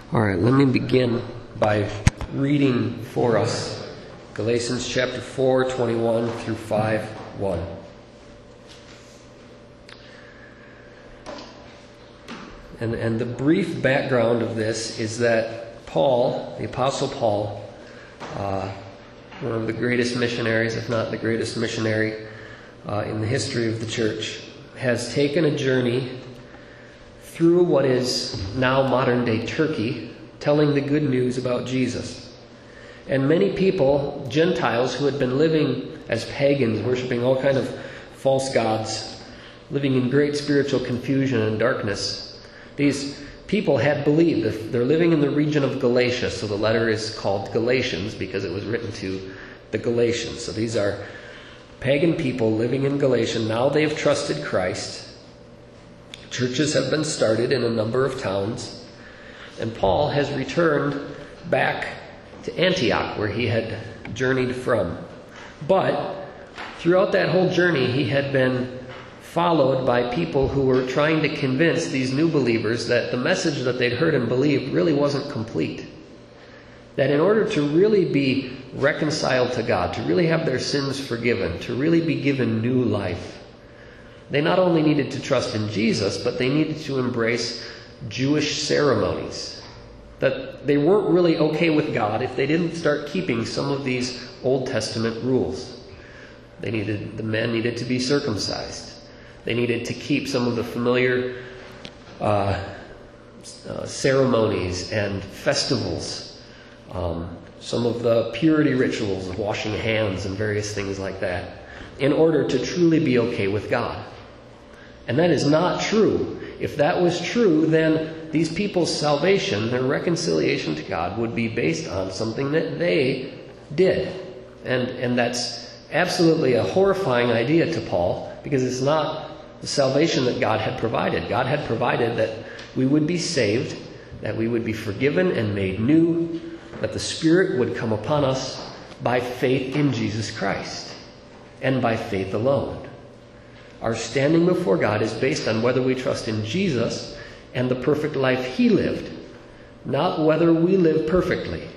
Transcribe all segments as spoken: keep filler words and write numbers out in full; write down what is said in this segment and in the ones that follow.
All right, let me begin by reading for us Galatians chapter four, twenty-one through five, one. And, and the brief background of this is that Paul, the Apostle Paul, uh, one of the greatest missionaries, if not the greatest missionary uh, in the history of the church, has taken a journey through what is now modern-day Turkey, telling the good news about Jesus. And many people, Gentiles who had been living as pagans, worshiping all kind of false gods, living in great spiritual confusion and darkness, these people had believed. They're living in the region of Galatia, so the letter is called Galatians because it was written to the Galatians. So these are pagan people living in Galatia. Now they've trusted Christ. Churches have been started in a number of towns. And Paul has returned back to Antioch, where he had journeyed from. But throughout that whole journey, he had been followed by people who were trying to convince these new believers that the message that they'd heard and believed really wasn't complete. That in order to really be reconciled to God, to really have their sins forgiven, to really be given new life, they not only needed to trust in Jesus, but they needed to embrace Jewish ceremonies. That they weren't really okay with God if they didn't start keeping some of these Old Testament rules. They needed, the men needed to be circumcised. They needed to keep some of the familiar uh, uh, ceremonies and festivals, um, some of the purity rituals of washing hands and various things like that, in order to truly be okay with God. And that is not true. If that was true, then these people's salvation, their reconciliation to God, would be based on something that they did. And, and that's absolutely a horrifying idea to Paul, because it's not the salvation that God had provided. God had provided that we would be saved, that we would be forgiven and made new, that the Spirit would come upon us by faith in Jesus Christ, and by faith alone. Our standing before God is based on whether we trust in Jesus and the perfect life He lived, not whether we live perfectly,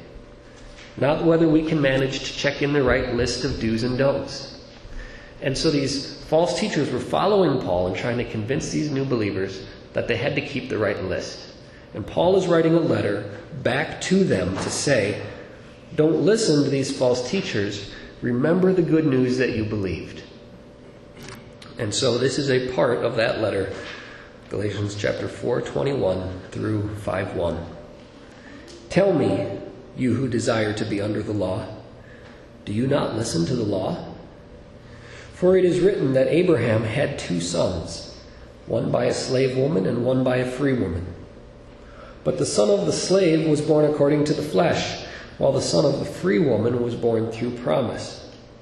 not whether we can manage to check in the right list of do's and don'ts. And so these false teachers were following Paul and trying to convince these new believers that they had to keep the right list. And Paul is writing a letter back to them to say, don't listen to these false teachers. Remember the good news that you believed. And so this is a part of that letter, Galatians chapter four, twenty-one through five, one. Tell me, you who desire to be under the law, do you not listen to the law? For it is written that Abraham had two sons, one by a slave woman and one by a free woman. But the son of the slave was born according to the flesh, while the son of the free woman was born through promise.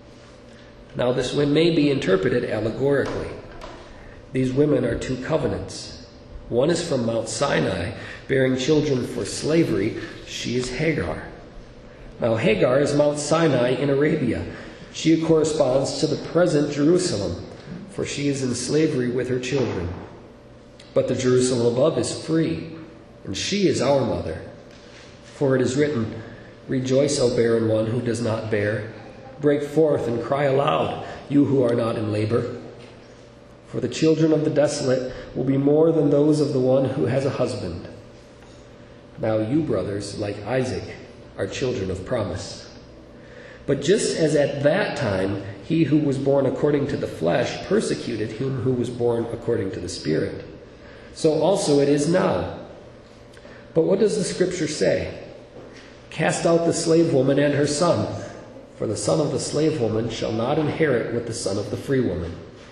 Now this may be interpreted allegorically. These women are two covenants. One is from Mount Sinai, bearing children for slavery. She is Hagar. Now Hagar is Mount Sinai in Arabia. She corresponds to the present Jerusalem, for she is in slavery with her children. But the Jerusalem above is free, and she is our mother. For it is written, rejoice, O barren one who does not bear. Break forth and cry aloud, you who are not in labor. For the children of the desolate will be more than those of the one who has a husband. Now you, brothers, like Isaac, are children of promise. But just as at that time he who was born according to the flesh persecuted him who was born according to the Spirit, so also it is now. But what does the Scripture say? Cast out the slave woman and her son, for the son of the slave woman shall not inherit with the son of the free woman.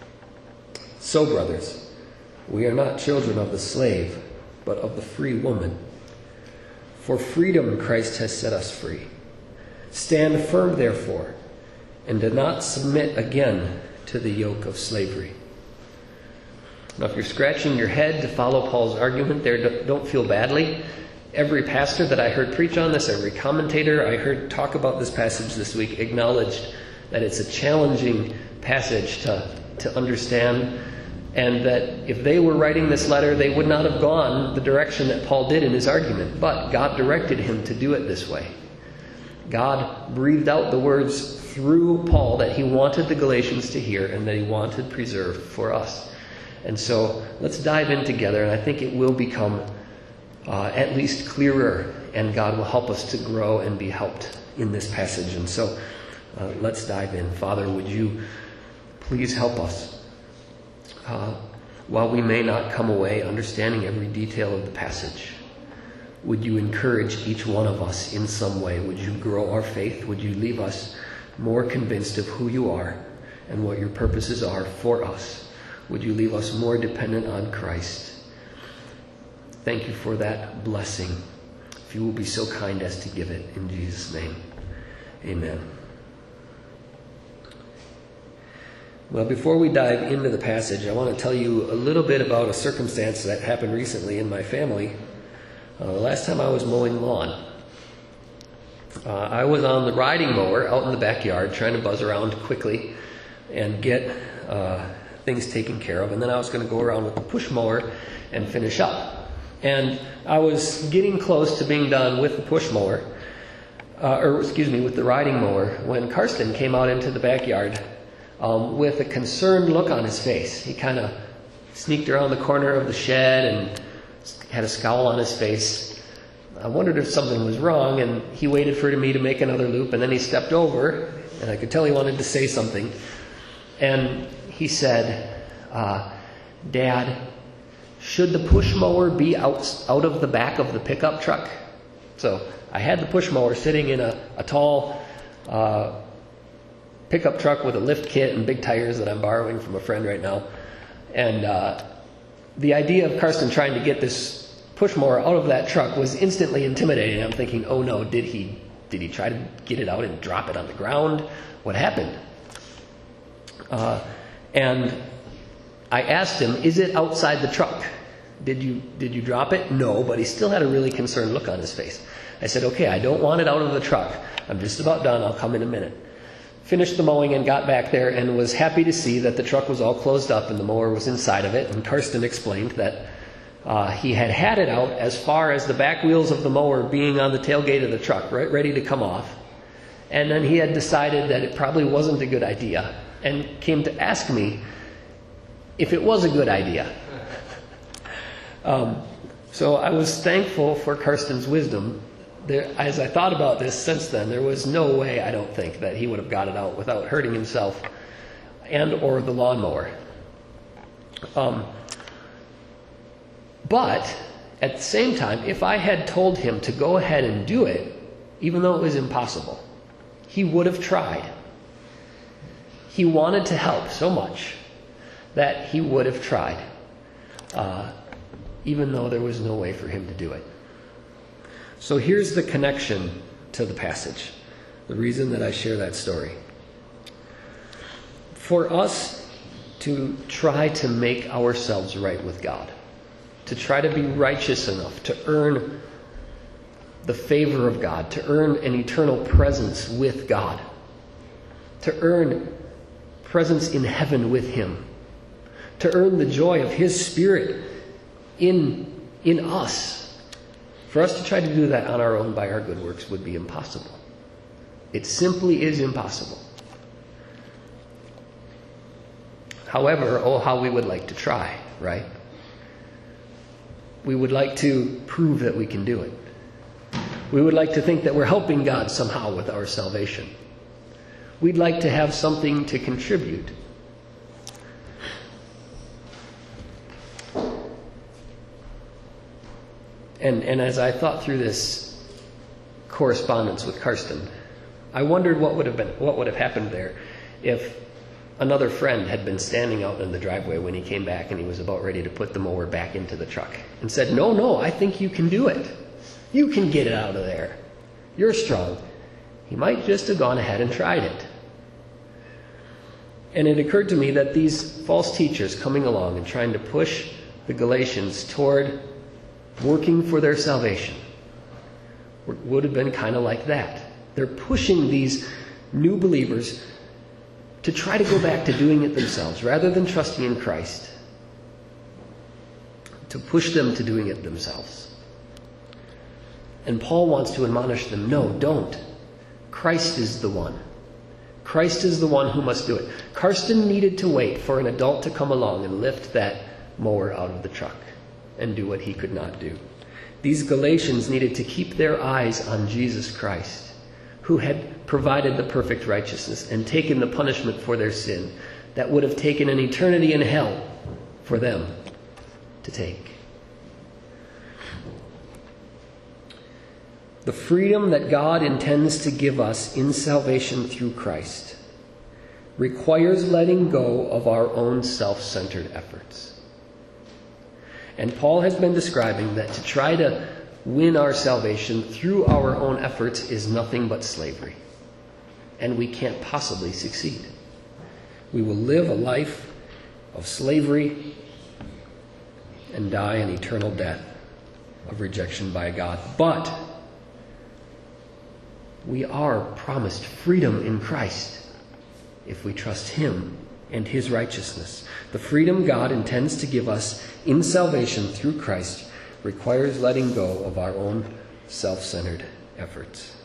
So, brothers, we are not children of the slave, but of the free woman. For freedom Christ has set us free. Stand firm, therefore, and do not submit again to the yoke of slavery. Now, if you're scratching your head to follow Paul's argument there, don't feel badly. Every pastor that I heard preach on this, every commentator I heard talk about this passage this week acknowledged that it's a challenging passage to, to understand And that if they were writing this letter, they would not have gone the direction that Paul did in his argument. But God directed him to do it this way. God breathed out the words through Paul that he wanted the Galatians to hear and that he wanted preserved for us. And so let's dive in together, and I think it will become uh, at least clearer, and God will help us to grow and be helped in this passage. And so uh, let's dive in. Father, would you please help us? Uh, while we may not come away understanding every detail of the passage, would you encourage each one of us in some way? Would you grow our faith? Would you leave us more convinced of who you are and what your purposes are for us? Would you leave us more dependent on Christ? Thank you for that blessing. If you will be so kind as to give it, in Jesus' name, amen. Well, before we dive into the passage, I want to tell you a little bit about a circumstance that happened recently in my family. Uh, the last time I was mowing lawn, uh, I was on the riding mower out in the backyard trying to buzz around quickly and get uh, things taken care of. And then I was going to go around with the push mower and finish up. And I was getting close to being done with the push mower, uh, or excuse me, with the riding mower, when Karsten came out into the backyard Um, with a concerned look on his face. He kind of sneaked around the corner of the shed and had a scowl on his face. I wondered if something was wrong, and he waited for me to make another loop, and then he stepped over, and I could tell he wanted to say something. And he said, uh, Dad, should the push mower be out, out of the back of the pickup truck? So I had the push mower sitting in a, a tall uh pickup truck with a lift kit and big tires that I'm borrowing from a friend right now. And uh, the idea of Karsten trying to get this push mower out of that truck was instantly intimidating. I'm thinking, oh no, did he did he try to get it out and drop it on the ground? What happened? Uh, and I asked him, is it outside the truck? Did you did you drop it? No, but he still had a really concerned look on his face. I said, okay, I don't want it out of the truck. I'm just about done. I'll come in a minute. Finished the mowing and got back there and was happy to see that the truck was all closed up and the mower was inside of it. And Karsten explained that uh, he had had it out as far as the back wheels of the mower being on the tailgate of the truck, right, ready to come off. And then he had decided that it probably wasn't a good idea and came to ask me if it was a good idea. um, so I was thankful for Karsten's wisdom. There, as I thought about this since then, there was no way, I don't think, that he would have got it out without hurting himself and or the lawnmower. Um, but at the same time, if I had told him to go ahead and do it, even though it was impossible, he would have tried. He wanted to help so much that he would have tried, uh, even though there was no way for him to do it. So here's the connection to the passage, the reason that I share that story. For us to try to make ourselves right with God, to try to be righteous enough to earn the favor of God, to earn an eternal presence with God, to earn presence in heaven with Him, to earn the joy of His Spirit in, in us. For us to try to do that on our own by our good works would be impossible. It simply is impossible. However, oh, how we would like to try, right? We would like to prove that we can do it. We would like to think that we're helping God somehow with our salvation. We'd like to have something to contribute. And, and as I thought through this correspondence with Karsten, I wondered what would have been, what would have happened there if another friend had been standing out in the driveway when he came back and he was about ready to put the mower back into the truck and said, no, no, I think you can do it. You can get it out of there. You're strong. He might just have gone ahead and tried it. And it occurred to me that these false teachers coming along and trying to push the Galatians toward working for their salvation would have been kind of like that. They're pushing these new believers to try to go back to doing it themselves rather than trusting in Christ. to push them to doing it themselves. And Paul wants to admonish them, no, don't. Christ is the one. Christ is the one who must do it. Karsten needed to wait for an adult to come along and lift that mower out of the truck and do what he could not do. These Galatians needed to keep their eyes on Jesus Christ, who had provided the perfect righteousness and taken the punishment for their sin that would have taken an eternity in hell for them to take. The freedom that God intends to give us in salvation through Christ requires letting go of our own self-centered efforts. And Paul has been describing that to try to win our salvation through our own efforts is nothing but slavery. And we can't possibly succeed. We will live a life of slavery and die an eternal death of rejection by God. But we are promised freedom in Christ if we trust Him and His righteousness. The freedom God intends to give us in salvation through Christ requires letting go of our own self-centered efforts.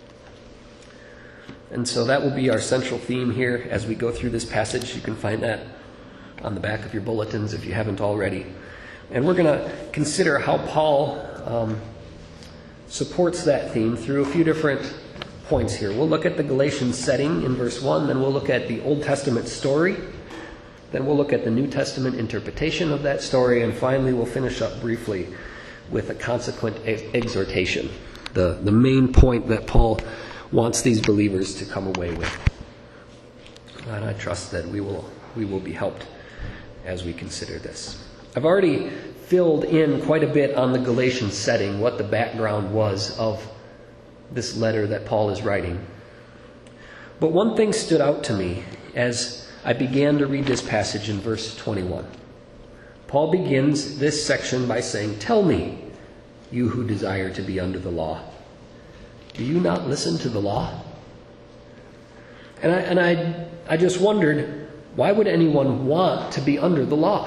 And so that will be our central theme here as we go through this passage. You can find that on the back of your bulletins if you haven't already. And we're going to consider how Paul um, supports that theme through a few different points here. We'll look at the Galatian setting in verse one, then we'll look at the Old Testament story, then we'll look at the New Testament interpretation of that story, and finally we'll finish up briefly with a consequent ex- exhortation, the, the main point that Paul wants these believers to come away with. And I trust that we will we will be helped as we consider this. I've already filled in quite a bit on the Galatian setting, what the background was of this letter that Paul is writing. But one thing stood out to me as I began to read this passage in verse twenty-one. Paul begins this section by saying, "Tell me, you who desire to be under the law, do you not listen to the law?" And I, and I, I just wondered, why would anyone want to be under the law?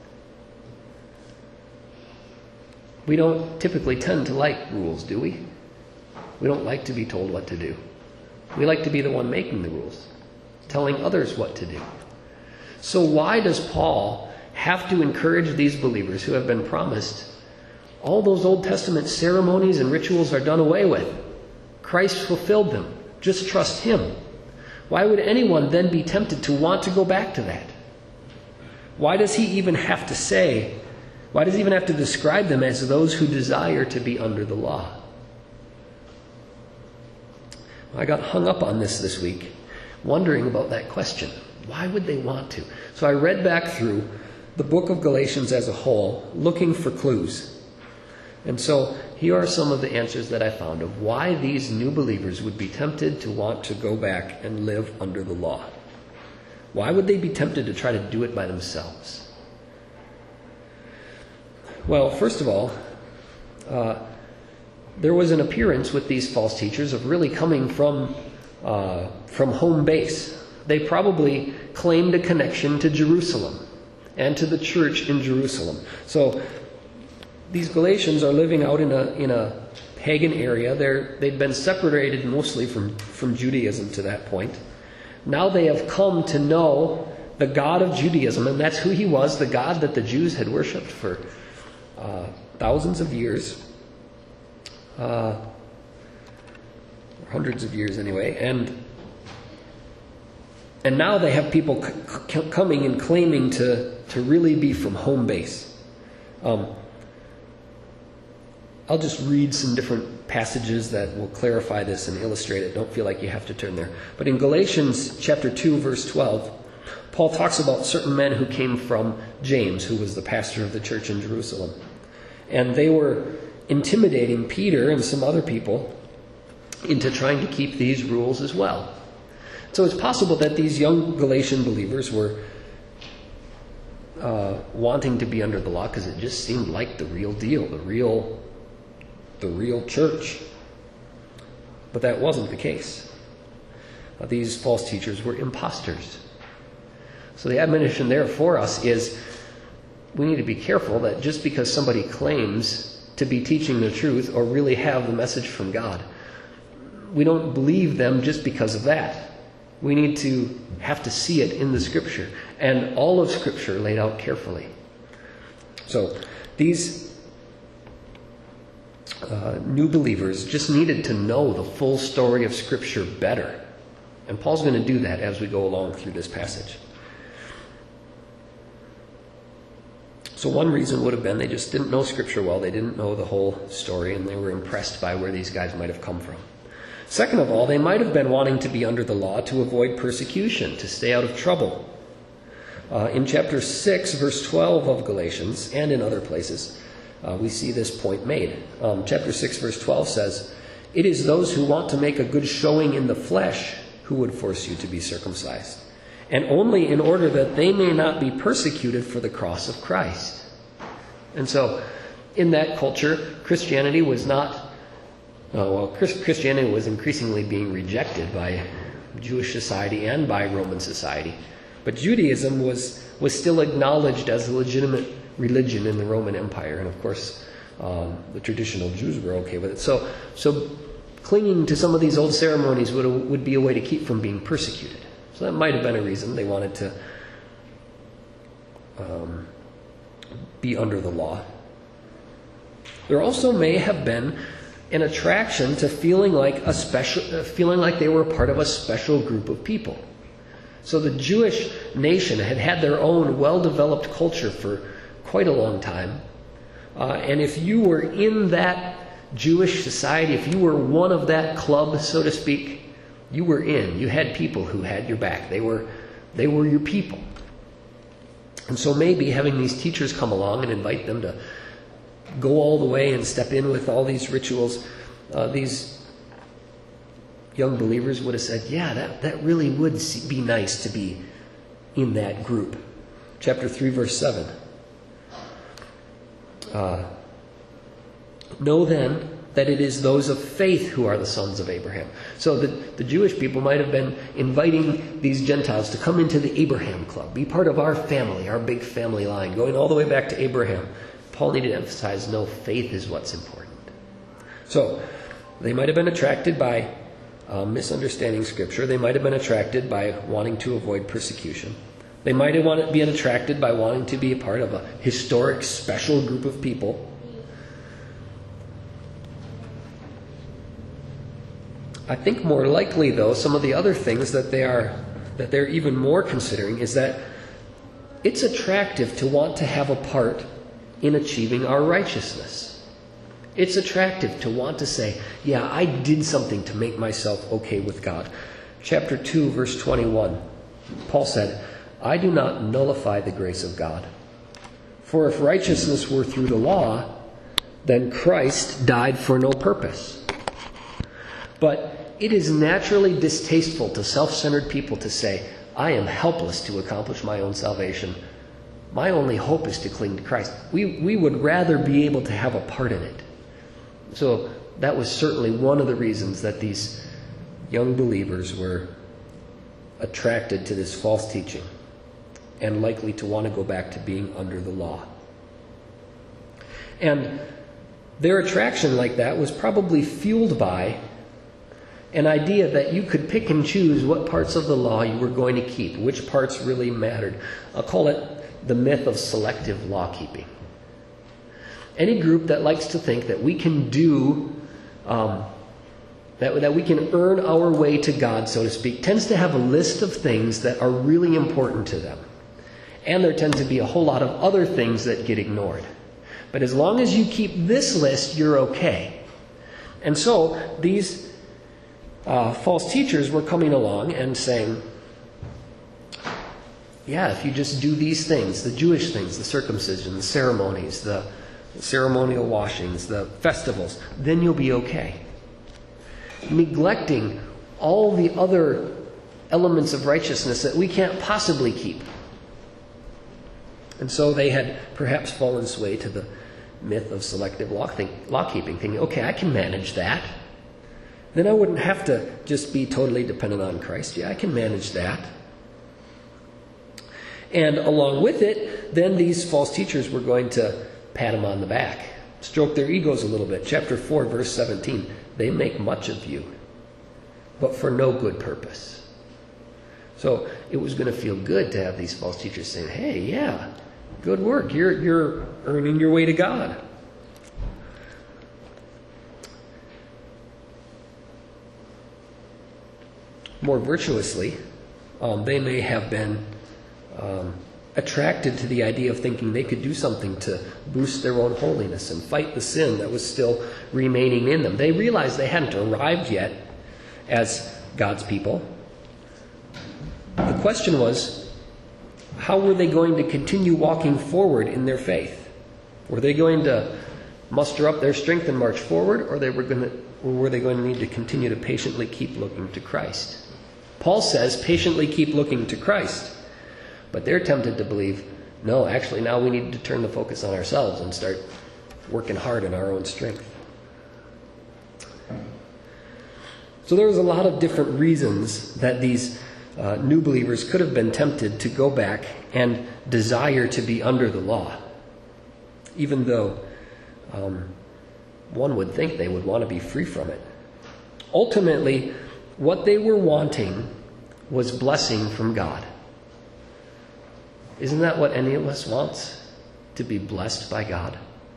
We don't typically tend to like rules, do we? We don't like to be told what to do. We like to be the one making the rules, telling others what to do. So why does Paul have to encourage these believers who have been promised all those Old Testament ceremonies and rituals are done away with? Christ fulfilled them. Just trust Him. Why would anyone then be tempted to want to go back to that? Why does he even have to say, why does he even have to describe them as those who desire to be under the law? I got hung up on this this week, wondering about that question. Why would they want to? So I read back through the book of Galatians as a whole, looking for clues. And so here are some of the answers that I found of why these new believers would be tempted to want to go back and live under the law. Why would they be tempted to try to do it by themselves? Well, first of all, uh, there was an appearance with these false teachers of really coming from uh, from home base. They probably claimed a connection to Jerusalem and to the church in Jerusalem. So these Galatians are living out in a in a pagan area. They're they'd been separated mostly from, from Judaism to that point. Now they have come to know the God of Judaism, and that's who He was, the God that the Jews had worshipped for uh, thousands of years. Uh, hundreds of years anyway, and and now they have people c- c- coming and claiming to, to really be from home base. Um, I'll just read some different passages that will clarify this and illustrate it. Don't feel like you have to turn there. But in Galatians chapter two, verse twelve, Paul talks about certain men who came from James, who was the pastor of the church in Jerusalem. And they were intimidating Peter and some other people into trying to keep these rules as well. So it's possible that these young Galatian believers were uh, wanting to be under the law because it just seemed like the real deal, the real, the real church. But that wasn't the case. Uh, these false teachers were imposters. So the admonition there for us is, we need to be careful that just because somebody claims to be teaching the truth or really have the message from God, we don't believe them just because of that. We need to have to see it in the Scripture, and all of Scripture laid out carefully. So these uh, new believers just needed to know the full story of Scripture better. And Paul's going to do that as we go along through this passage. So one reason would have been they just didn't know Scripture well. They didn't know the whole story, and they were impressed by where these guys might have come from. Second of all, they might have been wanting to be under the law to avoid persecution, to stay out of trouble. Uh, in chapter six, verse twelve of Galatians, and in other places, uh, we see this point made. Um, chapter six, verse twelve says, "It is those who want to make a good showing in the flesh who would force you to be circumcised, and only in order that they may not be persecuted for the cross of Christ." And so, in that culture, Christianity was not, uh, well, Christianity was increasingly being rejected by Jewish society and by Roman society. But Judaism was, was still acknowledged as a legitimate religion in the Roman Empire. And of course, um, the traditional Jews were okay with it. So, so clinging to some of these old ceremonies would, would be a way to keep from being persecuted. So that might have been a reason they wanted to um, be under the law. There also may have been an attraction to feeling like a special, uh, feeling like they were a part of a special group of people. So the Jewish nation had had their own well-developed culture for quite a long time. Uh, and if you were in that Jewish society, if you were one of that club, so to speak, you were in. You had people who had your back. They were, they were your people. And so maybe having these teachers come along and invite them to go all the way and step in with all these rituals, uh, these young believers would have said, yeah, that, that really would be nice to be in that group. Chapter three, verse seven. Uh, know then that it is those of faith who are the sons of Abraham. So the, the Jewish people might have been inviting these Gentiles to come into the Abraham club, be part of our family, our big family line, going all the way back to Abraham. Paul needed to emphasize, no, faith is what's important. So they might have been attracted by uh, misunderstanding Scripture. They might have been attracted by wanting to avoid persecution. They might have wanted, been attracted by wanting to be a part of a historic, special group of people. I think more likely, though, some of the other things that they are that they're even more considering is that it's attractive to want to have a part in achieving our righteousness. It's attractive to want to say, yeah, I did something to make myself okay with God. Chapter two, verse twenty-one, Paul said, "I do not nullify the grace of God. For if righteousness were through the law, then Christ died for no purpose." But it is naturally distasteful to self-centered people to say, I am helpless to accomplish my own salvation. My only hope is to cling to Christ. We, we would rather be able to have a part in it. So that was certainly one of the reasons that these young believers were attracted to this false teaching and likely to want to go back to being under the law. And their attraction like that was probably fueled by an idea that you could pick and choose what parts of the law you were going to keep, which parts really mattered. I'll call it the myth of selective law keeping. Any group that likes to think that we can do, um, that, that we can earn our way to God, so to speak, tends to have a list of things that are really important to them. And there tend to be a whole lot of other things that get ignored. But as long as you keep this list, you're okay. And so these Uh, false teachers were coming along and saying, yeah, if you just do these things, the Jewish things, the circumcision, the ceremonies, the ceremonial washings, the festivals, then you'll be okay. Neglecting all the other elements of righteousness that we can't possibly keep. And so they had perhaps fallen sway to the myth of selective law, think, law keeping, thinking, okay, I can manage that. Then I wouldn't have to just be totally dependent on Christ. Yeah, I can manage that. And along with it, then these false teachers were going to pat them on the back, stroke their egos a little bit. Chapter four, verse seventeen, they make much of you, but for no good purpose. So it was going to feel good to have these false teachers saying, hey, yeah, good work. You're, you're earning your way to God. More virtuously, um, they may have been um, attracted to the idea of thinking they could do something to boost their own holiness and fight the sin that was still remaining in them. They realized they hadn't arrived yet as God's people. The question was, how were they going to continue walking forward in their faith? Were they going to muster up their strength and march forward, or they were going to, or were they going to need to continue to patiently keep looking to Christ? Paul says, patiently keep looking to Christ. But they're tempted to believe, no, actually now we need to turn the focus on ourselves and start working hard in our own strength. So there was a lot of different reasons that these uh, new believers could have been tempted to go back and desire to be under the law, even though um, one would think they would want to be free from it. Ultimately, what they were wanting was blessing from God. Isn't that what any of us wants? To be blessed by God.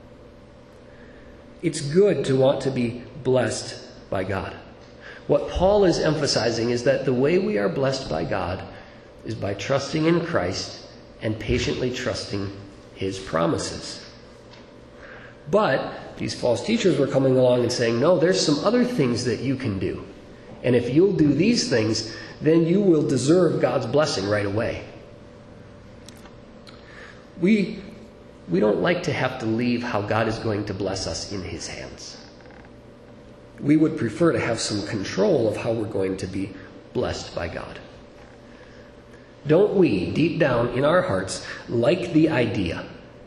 It's good to want to be blessed by God. What Paul is emphasizing is that the way we are blessed by God is by trusting in Christ and patiently trusting His promises. But these false teachers were coming along and saying, no, there's some other things that you can do. And if you'll do these things, then you will deserve God's blessing right away. We, we don't like to have to leave how God is going to bless us in His hands. We would prefer to have some control of how we're going to be blessed by God. Don't we, deep down in our hearts, like the idea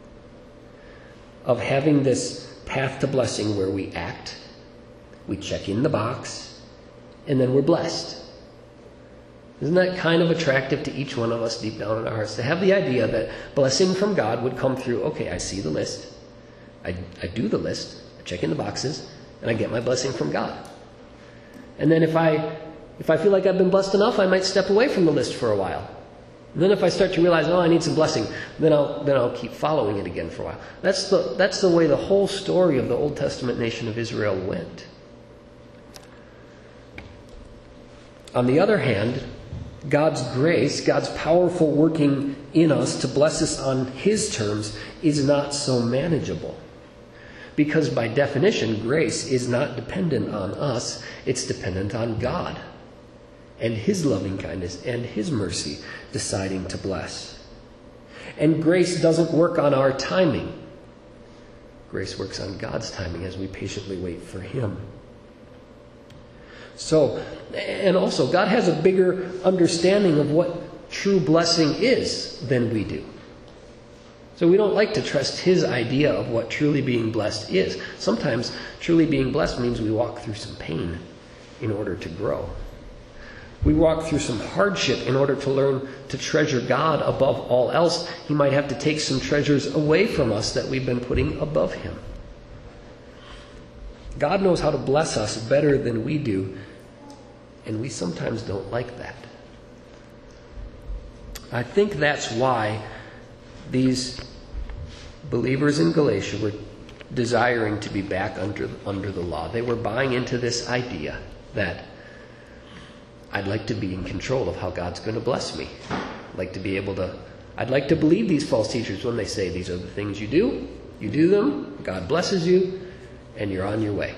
of having this path to blessing where we act, we check in the box, and then we're blessed? Isn't that kind of attractive to each one of us deep down in our hearts, to have the idea that blessing from God would come through, okay, I see the list, I, I do the list, I check in the boxes, and I get my blessing from God. And then if I if I feel like I've been blessed enough, I might step away from the list for a while. And then if I start to realize, oh, I need some blessing, then I'll then I'll keep following it again for a while. That's the that's the way the whole story of the Old Testament nation of Israel went. On the other hand, God's grace, God's powerful working in us to bless us on His terms, is not so manageable. Because by definition, grace is not dependent on us, it's dependent on God and His loving kindness and His mercy deciding to bless. And grace doesn't work on our timing. Grace works on God's timing as we patiently wait for Him. So, and also, God has a bigger understanding of what true blessing is than we do. So we don't like to trust His idea of what truly being blessed is. Sometimes truly being blessed means we walk through some pain in order to grow. We walk through some hardship in order to learn to treasure God above all else. He might have to take some treasures away from us that we've been putting above Him. God knows how to bless us better than we do, and we sometimes don't like that. I think that's why these believers in Galatia were desiring to be back under, under the law. They were buying into this idea that I'd like to be in control of how God's going to bless me. I'd like to be able to, I'd like to believe these false teachers when they say these are the things you do. You do them, God blesses you, and you're on your way.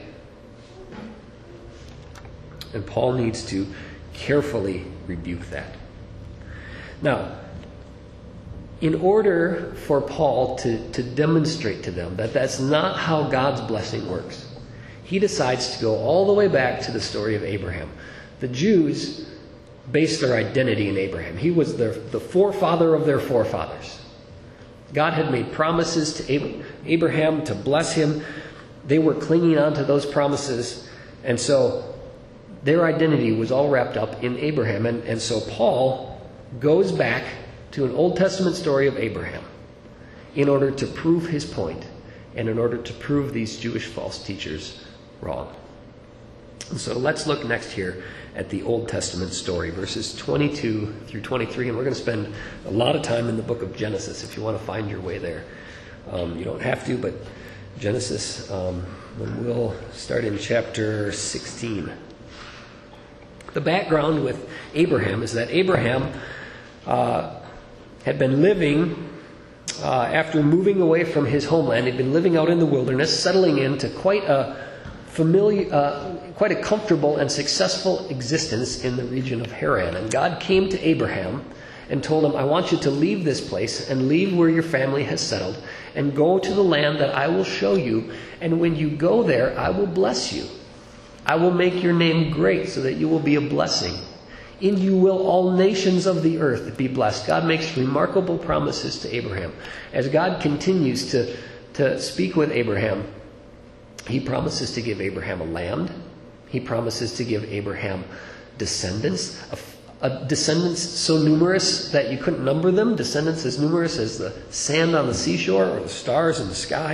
And Paul needs to carefully rebuke that. Now, in order for Paul to, to demonstrate to them that that's not how God's blessing works, he decides to go all the way back to the story of Abraham. The Jews based their identity in Abraham. He was their, the forefather of their forefathers. God had made promises to Abraham to bless him. They were clinging on to those promises, and so their identity was all wrapped up in Abraham. And, and so Paul goes back to an Old Testament story of Abraham. in order to prove his point and in order to prove these Jewish false teachers wrong. And so let's look next here at the Old Testament story, verses twenty-two through twenty-three, and we're going to spend a lot of time in the book of Genesis if you want to find your way there. Um, you don't have to, but Genesis, um, we'll start in chapter sixteen. The background with Abraham is that Abraham uh, had been living, uh, after moving away from his homeland, he'd been living out in the wilderness, settling into quite a familiar, uh, quite a comfortable and successful existence in the region of Haran. And God came to Abraham and told him, I want you to leave this place and leave where your family has settled and go to the land that I will show you. And when you go there, I will bless you. I will make your name great so that you will be a blessing. In you will all nations of the earth be blessed. God makes remarkable promises to Abraham. As God continues to, to speak with Abraham, he promises to give Abraham a land. He promises to give Abraham descendants, a, a descendants so numerous that you couldn't number them, descendants as numerous as the sand on the seashore or the stars in the sky.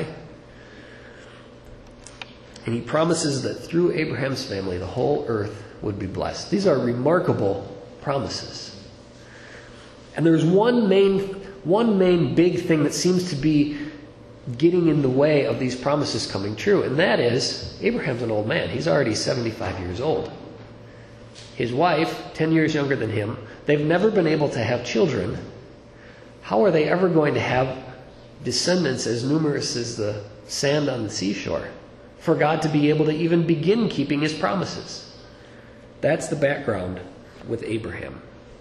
And he promises that through Abraham's family, the whole earth would be blessed. These are remarkable promises. And there's one main, one main big thing that seems to be getting in the way of these promises coming true, and that is Abraham's an old man. He's already seventy-five years old. His wife, ten years younger than him, they've never been able to have children. How are they ever going to have descendants as numerous as the sand on the seashore for God to be able to even begin keeping his promises? That's the background with Abraham.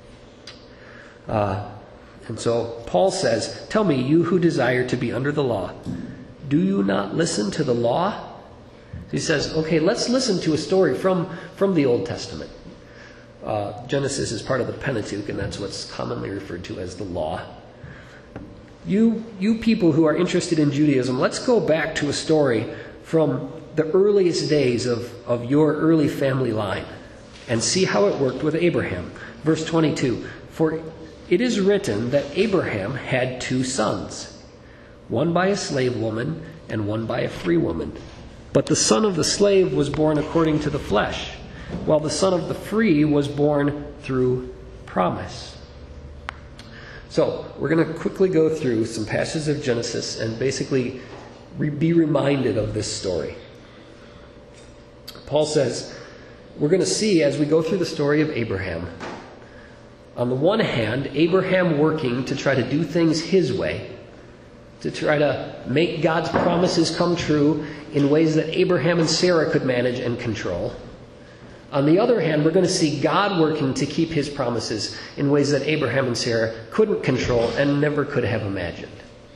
Uh, and so Paul says, tell me, you who desire to be under the law, do you not listen to the law? He says, okay, let's listen to a story from, from the Old Testament. Uh, Genesis is part of the Pentateuch, and that's what's commonly referred to as the law. You, you people who are interested in Judaism, let's go back to a story from the earliest days of, of your early family line and see how it worked with Abraham. Verse twenty-two, for it is written that Abraham had two sons, one by a slave woman and one by a free woman. But the son of the slave was born according to the flesh, while the son of the free was born through promise. So, we're going to quickly go through some passages of Genesis and basically re- be reminded of this story. Paul says, we're going to see as we go through the story of Abraham, on the one hand, Abraham working to try to do things his way, to try to make God's promises come true in ways that Abraham and Sarah could manage and control. On the other hand, we're going to see God working to keep his promises in ways that Abraham and Sarah couldn't control and never could have imagined.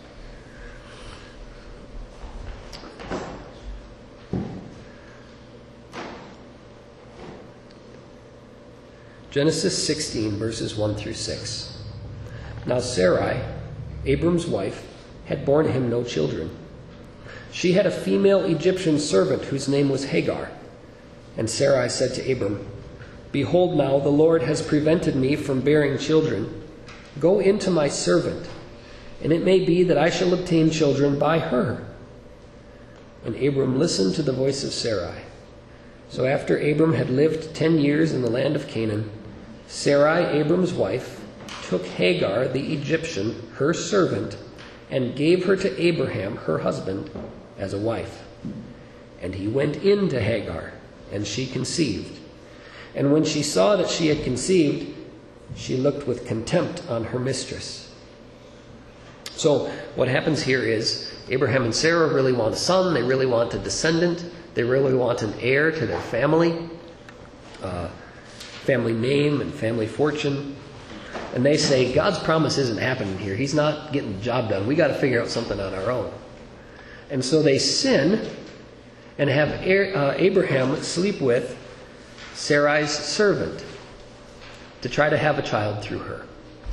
Genesis sixteen, verses one through six. Now Sarai, Abram's wife, had borne him no children. She had a female Egyptian servant whose name was Hagar. And Sarai said to Abram, behold, now the Lord has prevented me from bearing children. Go into my servant, and it may be that I shall obtain children by her. And Abram listened to the voice of Sarai. So after Abram had lived ten years in the land of Canaan, Sarai, Abram's wife, took Hagar the Egyptian, her servant, and gave her to Abraham, her husband, as a wife. And he went in to Hagar, and she conceived. And when she saw that she had conceived, she looked with contempt on her mistress. So what happens here is Abraham and Sarah really want a son. They really want a descendant. They really want an heir to their family, uh, family name and family fortune. And they say, God's promise isn't happening here. He's not getting the job done. We got to figure out something on our own. And so they sin and have uh, Abraham sleep with Sarai's servant to try to have a child through her.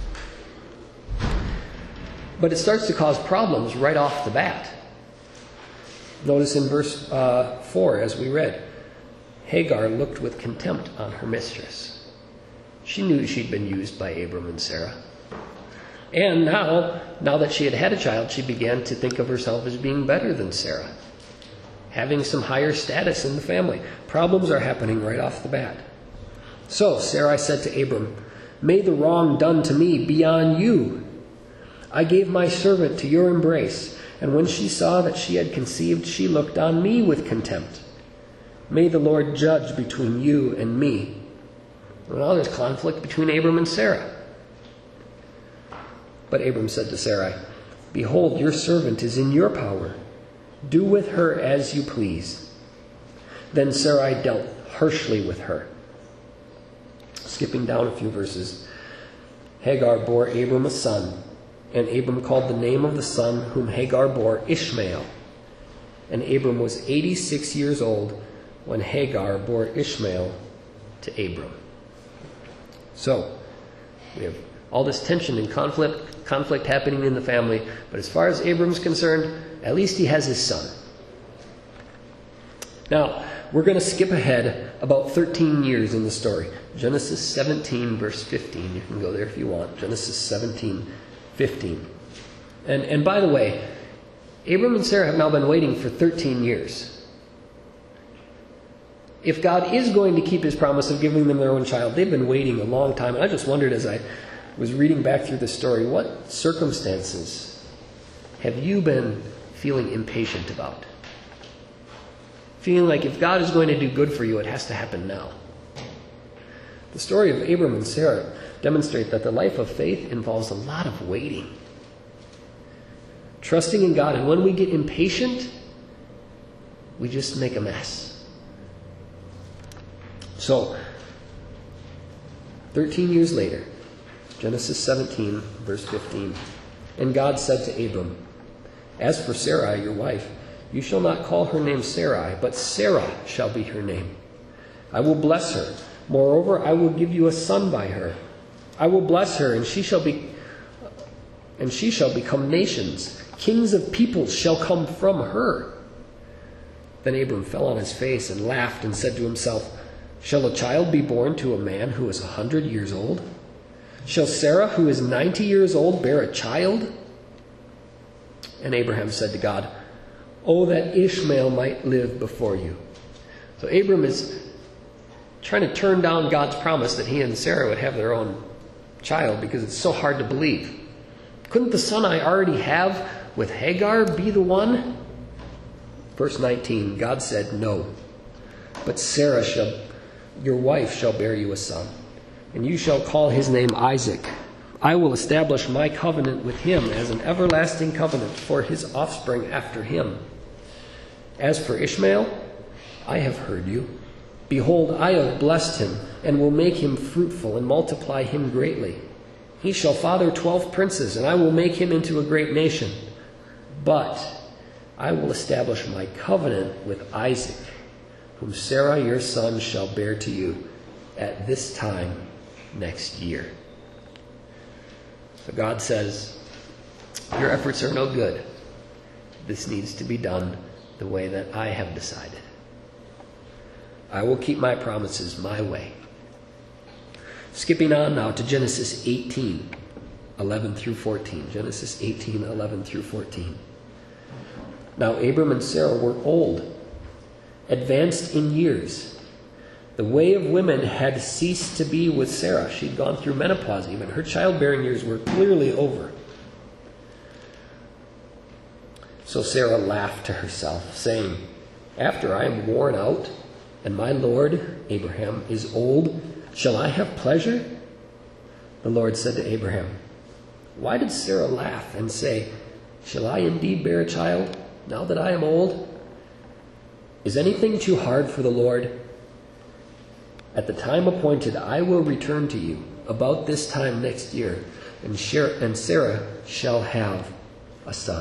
But it starts to cause problems right off the bat. Notice in verse uh, four, as we read, Hagar looked with contempt on her mistress. She knew she'd been used by Abram and Sarah. And now, now that she had had a child, she began to think of herself as being better than Sarah, having some higher status in the family. Problems are happening right off the bat. So Sarai said to Abram, "May the wrong done to me be on you. I gave my servant to your embrace, and when she saw that she had conceived, she looked on me with contempt. May the Lord judge between you and me." Well, there's conflict between Abram and Sarah. But Abram said to Sarai, "Behold, your servant is in your power. Do with her as you please." Then Sarai dealt harshly with her. Skipping down a few verses. Hagar bore Abram a son, and Abram called the name of the son whom Hagar bore Ishmael. And Abram was eighty-six years old when Hagar bore Ishmael to Abram. So, we have all this tension and conflict, conflict happening in the family, but as far as Abram's concerned, at least he has his son. Now, we're going to skip ahead about thirteen years in the story. Genesis seventeen, verse fifteen. You can go there if you want. Genesis seventeen, fifteen. And, and by the way, Abram and Sarah have now been waiting for thirteen years. If God is going to keep his promise of giving them their own child, they've been waiting a long time. And I just wondered as I was reading back through the story, what circumstances have you been feeling impatient about? Feeling like if God is going to do good for you, it has to happen now. The story of Abram and Sarah demonstrates that the life of faith involves a lot of waiting. Trusting in God, and when we get impatient, we just make a mess. So, thirteen years later, Genesis seventeen, verse fifteen, and God said to Abram, "As for Sarai, your wife, you shall not call her name Sarai, but Sarah shall be her name. I will bless her. Moreover, I will give you a son by her. I will bless her, and she shall be, and she shall become nations. Kings of peoples shall come from her." Then Abram fell on his face and laughed and said to himself, "Shall a child be born to a man who is a hundred years old? Shall Sarah, who is ninety years old, bear a child?" And Abraham said to God, "Oh, that Ishmael might live before you." So Abram is trying to turn down God's promise that he and Sarah would have their own child because it's so hard to believe. Couldn't the son I already have with Hagar be the one? Verse nineteen, God said, "No, but Sarah shall, your wife shall bear you a son, and you shall call his name Isaac. I will establish my covenant with him as an everlasting covenant for his offspring after him. As for Ishmael, I have heard you. Behold, I have blessed him, and will make him fruitful and multiply him greatly. He shall father twelve princes, and I will make him into a great nation. But I will establish my covenant with Isaac, whom Sarah your son shall bear to you at this time next year." So God says, your efforts are no good. This needs to be done the way that I have decided. I will keep my promises my way. Skipping on now to Genesis eighteen, eleven through fourteen. Genesis eighteen, eleven through fourteen. Now Abram and Sarah were old, advanced in years. The way of women had ceased to be with Sarah. She'd gone through menopause even. Her childbearing years were clearly over. So Sarah laughed to herself, saying, "After I am worn out, and my Lord, Abraham, is old, shall I have pleasure?" The Lord said to Abraham, "Why did Sarah laugh and say, 'Shall I indeed bear a child, now that I am old?' Is anything too hard for the Lord? At the time appointed, I will return to you about this time next year, and Sarah shall have a son."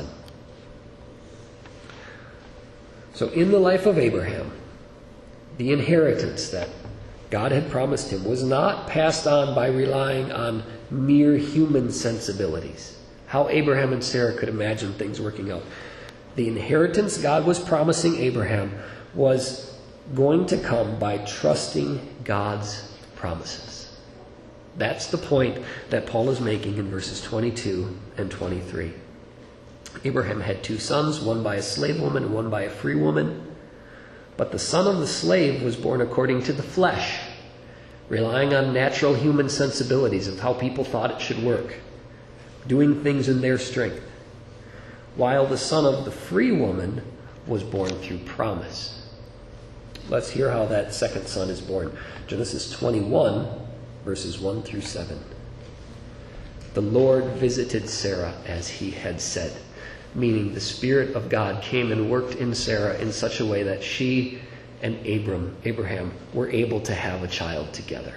So in the life of Abraham, the inheritance that God had promised him was not passed on by relying on mere human sensibilities. How Abraham and Sarah could imagine things working out. The inheritance God was promising Abraham was going to come by trusting God's promises. That's the point that Paul is making in verses twenty-two and twenty-three. Abraham had two sons, one by a slave woman and one by a free woman. But the son of the slave was born according to the flesh, relying on natural human sensibilities of how people thought it should work, doing things in their strength, while the son of the free woman was born through promise. Let's hear how that second son is born. Genesis twenty-one, verses one through seven. The Lord visited Sarah as he had said, meaning the Spirit of God came and worked in Sarah in such a way that she and Abram, Abraham were able to have a child together.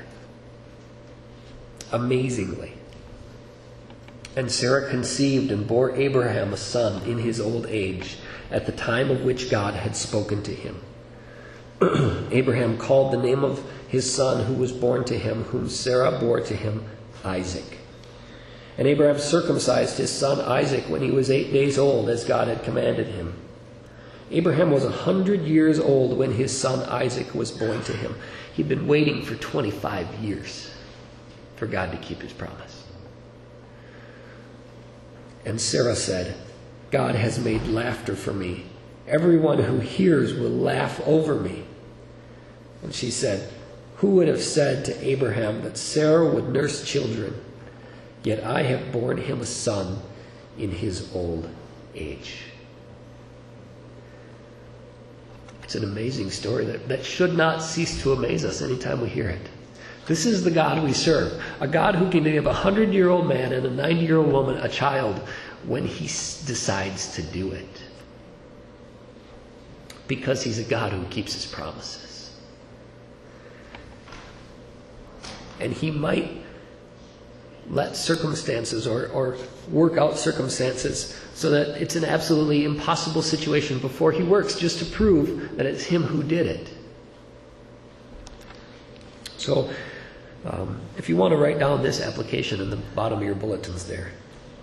Amazingly. And Sarah conceived and bore Abraham a son in his old age, at the time of which God had spoken to him. Abraham called the name of his son who was born to him, whom Sarah bore to him, Isaac. And Abraham circumcised his son Isaac when he was eight days old, as God had commanded him. Abraham was a hundred years old when his son Isaac was born to him. He'd been waiting for twenty-five years for God to keep his promise. And Sarah said, God has made laughter for me. Everyone who hears will laugh over me. And she said, who would have said to Abraham that Sarah would nurse children? Yet I have borne him a son in his old age. It's an amazing story that, that should not cease to amaze us anytime we hear it. This is the God we serve. A God who can give a hundred-year-old man and a ninety-year-old woman a child when he decides to do it. Because he's a God who keeps his promises. And he might let circumstances or, or work out circumstances so that it's an absolutely impossible situation before he works, just to prove that it's him who did it. So, um, if you want to write down this application in the bottom of your bulletins there,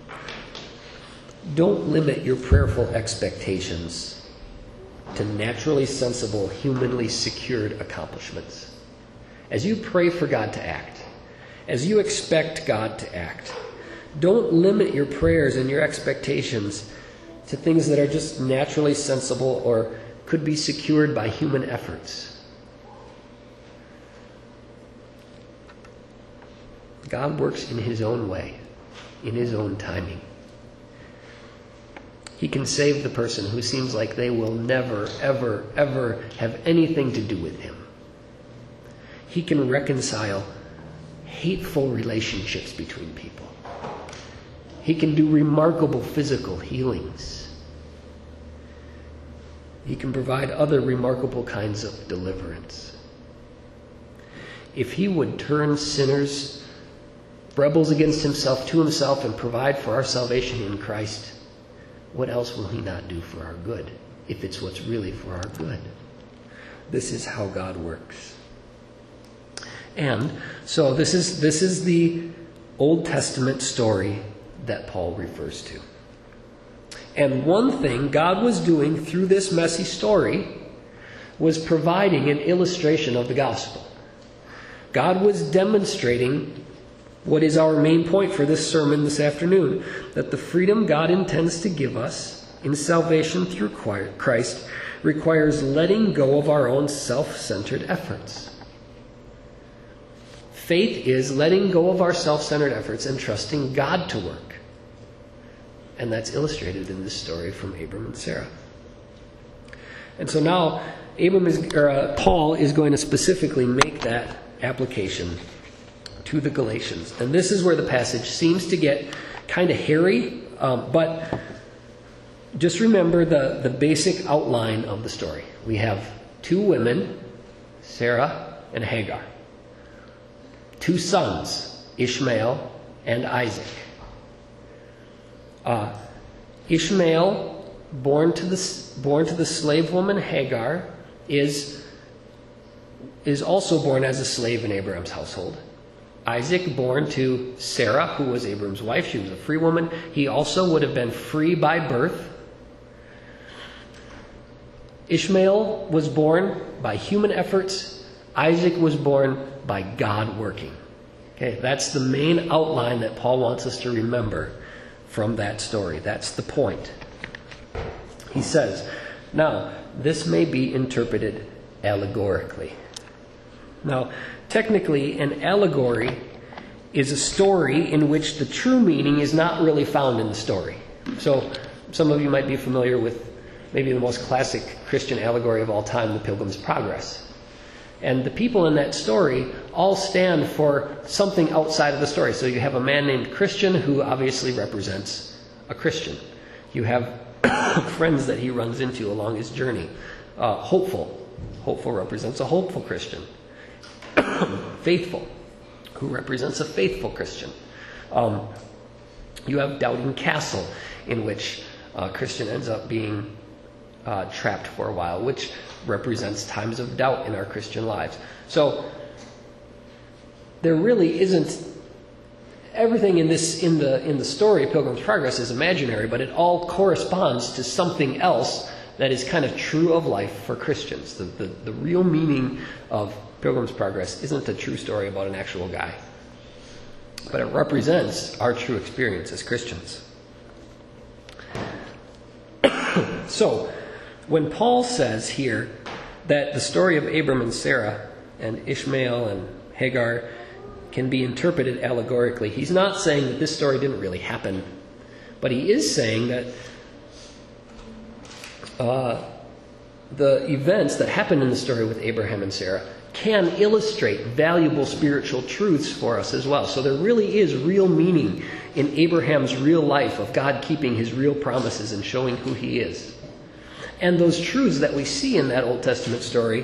don't limit your prayerful expectations to naturally sensible, humanly secured accomplishments. As you pray for God to act, as you expect God to act, don't limit your prayers and your expectations to things that are just naturally sensible or could be secured by human efforts. God works in his own way, in his own timing. He can save the person who seems like they will never, ever, ever have anything to do with him. He can reconcile hateful relationships between people. He can do remarkable physical healings. He can provide other remarkable kinds of deliverance. If he would turn sinners, rebels against himself, to himself, and provide for our salvation in Christ, what else will he not do for our good, if it's what's really for our good? This is how God works. And so this is this is the Old Testament story that Paul refers to. And one thing God was doing through this messy story was providing an illustration of the gospel. God was demonstrating what is our main point for this sermon this afternoon, that the freedom God intends to give us in salvation through Christ requires letting go of our own self-centered efforts. Faith is letting go of our self-centered efforts and trusting God to work. And that's illustrated in this story from Abram and Sarah. And so now Abram is, or, uh, Paul is going to specifically make that application to the Galatians. And this is where the passage seems to get kind of hairy, um, but just remember the, the basic outline of the story. We have two women, Sarah and Hagar. Two sons, Ishmael and Isaac. Uh, Ishmael, born to the born to the slave woman Hagar, is is also born as a slave in Abraham's household. Isaac, born to Sarah, who was Abraham's wife, she was a free woman. He also would have been free by birth. Ishmael was born by human efforts. Isaac was born by God working. Okay, that's the main outline that Paul wants us to remember from that story. That's the point. He says, now, this may be interpreted allegorically. Now, technically, an allegory is a story in which the true meaning is not really found in the story. So, some of you might be familiar with maybe the most classic Christian allegory of all time, the Pilgrim's Progress. And the people in that story all stand for something outside of the story. So you have a man named Christian who obviously represents a Christian. You have friends that he runs into along his journey. Uh, hopeful. Hopeful represents a hopeful Christian. Faithful, who represents a faithful Christian. Um, you have Doubting Castle, in which uh, Christian ends up being uh, trapped for a while, which represents times of doubt in our Christian lives. So there really isn't everything in this in the in the story of Pilgrim's Progress is imaginary, but it all corresponds to something else that is kind of true of life for Christians. The the, the real meaning of Pilgrim's Progress isn't a true story about an actual guy, but it represents our true experience as Christians. So, when Paul says here that the story of Abram and Sarah and Ishmael and Hagar can be interpreted allegorically, he's not saying that this story didn't really happen, but he is saying that uh, the events that happened in the story with Abraham and Sarah can illustrate valuable spiritual truths for us as well. So there really is real meaning in Abraham's real life of God keeping his real promises and showing who he is. And those truths that we see in that Old Testament story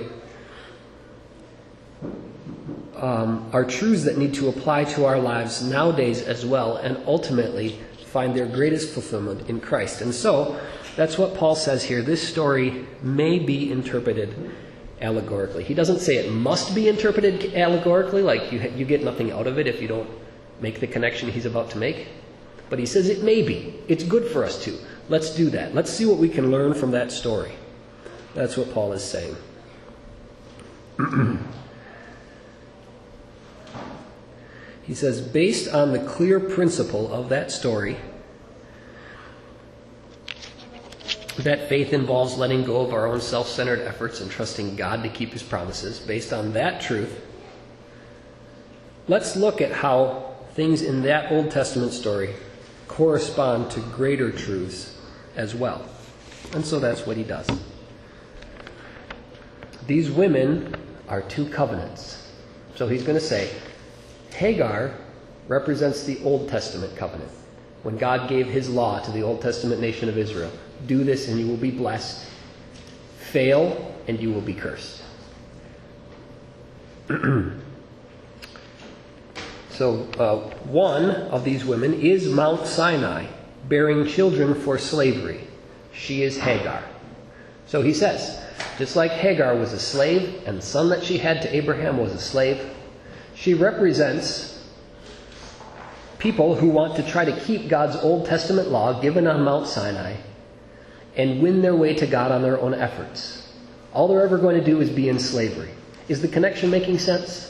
um, are truths that need to apply to our lives nowadays as well, and ultimately find their greatest fulfillment in Christ. And so, that's what Paul says here. This story may be interpreted allegorically. He doesn't say it must be interpreted allegorically, like you, you get nothing out of it if you don't make the connection he's about to make. But he says it may be. It's good for us to. Let's do that. Let's see what we can learn from that story. That's what Paul is saying. He says, based on the clear principle of that story, that faith involves letting go of our own self-centered efforts and trusting God to keep his promises. Based on that truth, let's look at how things in that Old Testament story correspond to greater truths as well. And so that's what he does. These women are two covenants. So he's going to say, Hagar represents the Old Testament covenant. When God gave his law to the Old Testament nation of Israel, do this and you will be blessed. Fail and you will be cursed. So uh, one of these women is Mount Sinai, bearing children for slavery. She is Hagar. So he says, just like Hagar was a slave and the son that she had to Abraham was a slave, she represents people who want to try to keep God's Old Testament law given on Mount Sinai and win their way to God on their own efforts. All they're ever going to do is be in slavery. Is the connection making sense?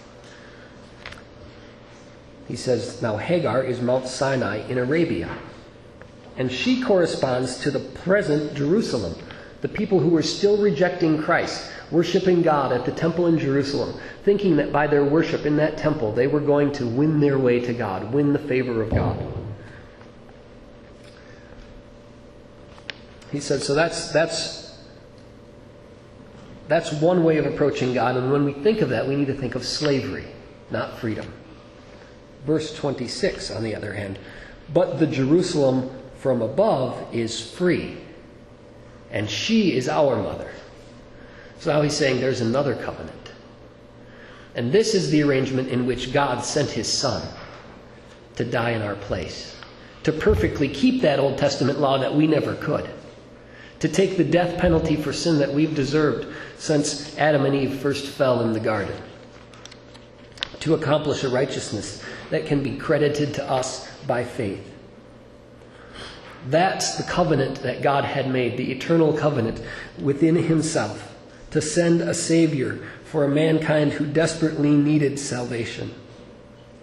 He says, now Hagar is Mount Sinai in Arabia. And she corresponds to the present Jerusalem, the people who were still rejecting Christ, worshiping God at the temple in Jerusalem, thinking that by their worship in that temple they were going to win their way to God, win the favor of God. He said, so that's that's that's one way of approaching God, and when we think of that, we need to think of slavery, not freedom. Verse twenty-six, on the other hand, but the Jerusalem from above is free, and she is our mother. So now he's saying there's another covenant. And this is the arrangement in which God sent his Son to die in our place, to perfectly keep that Old Testament law that we never could, to take the death penalty for sin that we've deserved since Adam and Eve first fell in the garden, to accomplish a righteousness that can be credited to us by faith. That's the covenant that God had made, the eternal covenant within himself, to send a Savior for a mankind who desperately needed salvation.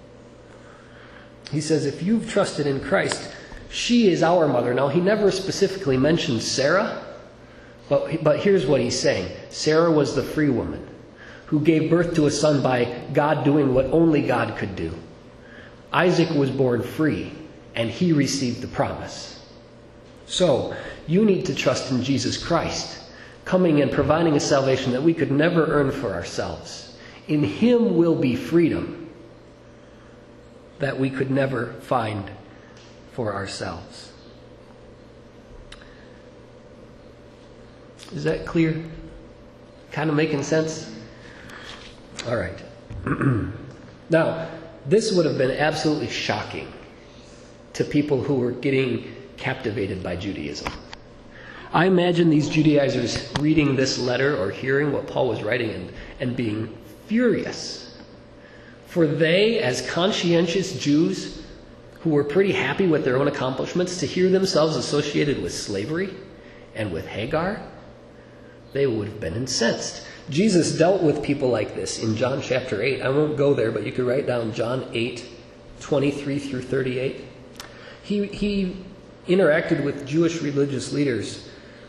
He says, if you've trusted in Christ, she is our mother. Now, he never specifically mentions Sarah, but, but here's what he's saying. Sarah was the free woman who gave birth to a son by God doing what only God could do. Isaac was born free, and he received the promise. So, you need to trust in Jesus Christ, coming and providing a salvation that we could never earn for ourselves. In him will be freedom that we could never find for ourselves. Is that clear? Kind of making sense? All right. Now, this would have been absolutely shocking to people who were getting captivated by Judaism. I imagine these Judaizers reading this letter or hearing what Paul was writing and, and being furious. For they, as conscientious Jews who were pretty happy with their own accomplishments, to hear themselves associated with slavery and with Hagar, they would have been incensed. Jesus dealt with people like this in John chapter eight. I won't go there, but you could write down John eight, twenty-three through thirty-eight. He, he interacted with Jewish religious leaders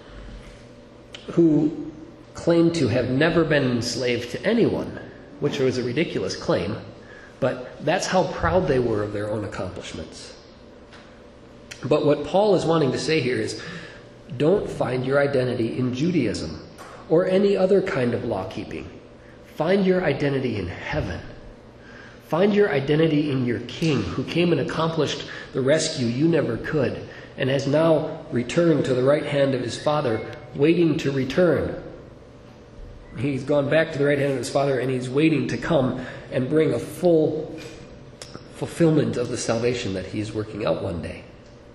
who claimed to have never been enslaved to anyone, which was a ridiculous claim, but that's how proud they were of their own accomplishments. But what Paul is wanting to say here is, don't find your identity in Judaism or any other kind of law-keeping. Find your identity in heaven. Find your identity in your King, who came and accomplished the rescue you never could, and has now returned to the right hand of his Father, waiting to return. He's gone back to the right hand of his Father, and he's waiting to come and bring a full fulfillment of the salvation that he is working out one day.